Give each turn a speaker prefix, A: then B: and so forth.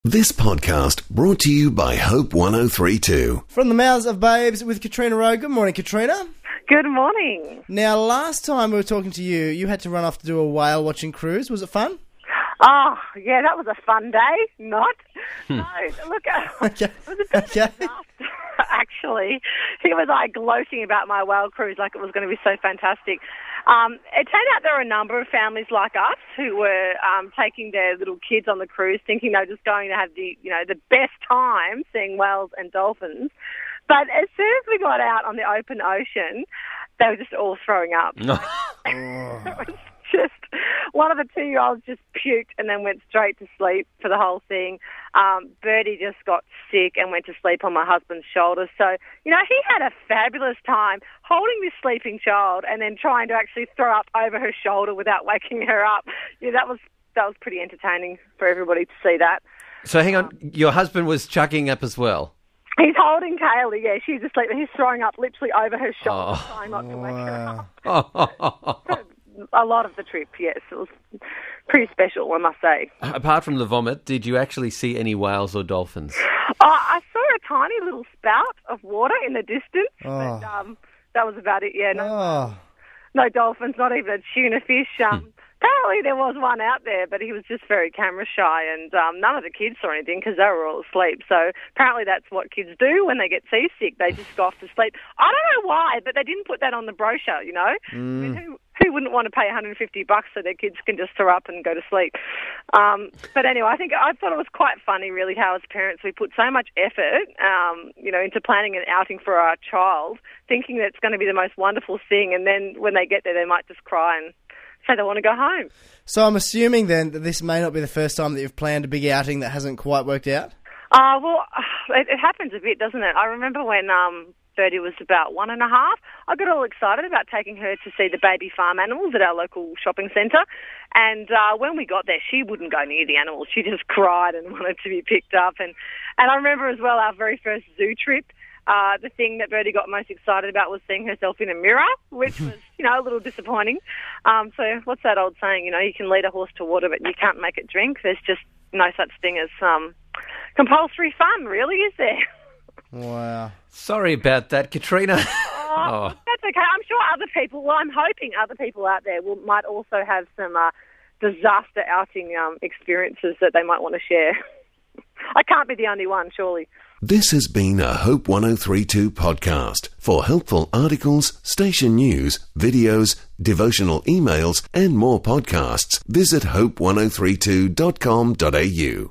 A: This podcast brought to you by Hope 103.2.
B: From the mouths of babes with Katrina Rowe. Good morning, Katrina.
C: Good morning.
B: Now, last time we were talking to you, you had to run off to do a whale watching cruise. Was it fun?
C: Oh, yeah, that was a fun day. Not. No, look,
B: Okay.
C: it was a bit of a disaster, actually. He was gloating about my whale cruise like it was going to be so fantastic. It turned out there were a number of families like us who were taking their little kids on the cruise, thinking they were just going to have the best time seeing whales and dolphins. But as soon as we got out on the open ocean, they were just all throwing up. It was just one of the 2-year-olds just puked and then went straight to sleep for the whole thing. Birdie just got sick and went to sleep on my husband's shoulder. So, he had a fabulous time holding this sleeping child and then trying to actually throw up over her shoulder without waking her up. Yeah, that was pretty entertaining for everybody to see that.
D: So hang on, your husband was chugging up as well?
C: He's holding Kaylee, yeah, she's asleep and he's throwing up literally over her shoulder, trying not to wake her up. A lot of the trip, yes. It was pretty special, I must say.
D: Apart from the vomit, did you actually see any whales or dolphins?
C: I saw a tiny little spout of water in the distance, but that was about it, yeah. No dolphins, not even a tuna fish. Apparently there was one out there, but he was just very camera shy, and none of the kids saw anything because they were all asleep. So apparently that's what kids do when they get seasick. They just go off to sleep. I don't know why, but they didn't put that on the brochure, I mean, who wouldn't want to pay $150 so their kids can just throw up and go to sleep? But anyway, I thought it was quite funny, really, how as parents we put so much effort, into planning an outing for our child, thinking that it's going to be the most wonderful thing, and then when they get there, they might just cry and say they want to go home.
B: So I'm assuming then that this may not be the first time that you've planned a big outing that hasn't quite worked out?
C: Well, it happens a bit, doesn't it? I remember when Birdie was about 1.5, I got all excited about taking her to see the baby farm animals at our local shopping centre. And when we got there, she wouldn't go near the animals. She just cried and wanted to be picked up. And I remember as well our very first zoo trip. The thing that Birdie got most excited about was seeing herself in a mirror, which was, a little disappointing. So what's that old saying? You can lead a horse to water, but you can't make it drink. There's just no such thing as compulsory fun, really, is there?
B: Wow.
D: Sorry about that, Katrina.
C: That's okay. I'm sure I'm hoping other people out there might also have some disaster outing experiences that they might want to share. I can't be the only one, surely.
A: This has been a Hope 103.2 podcast. For helpful articles, station news, videos, devotional emails, and more podcasts, visit hope1032.com.au.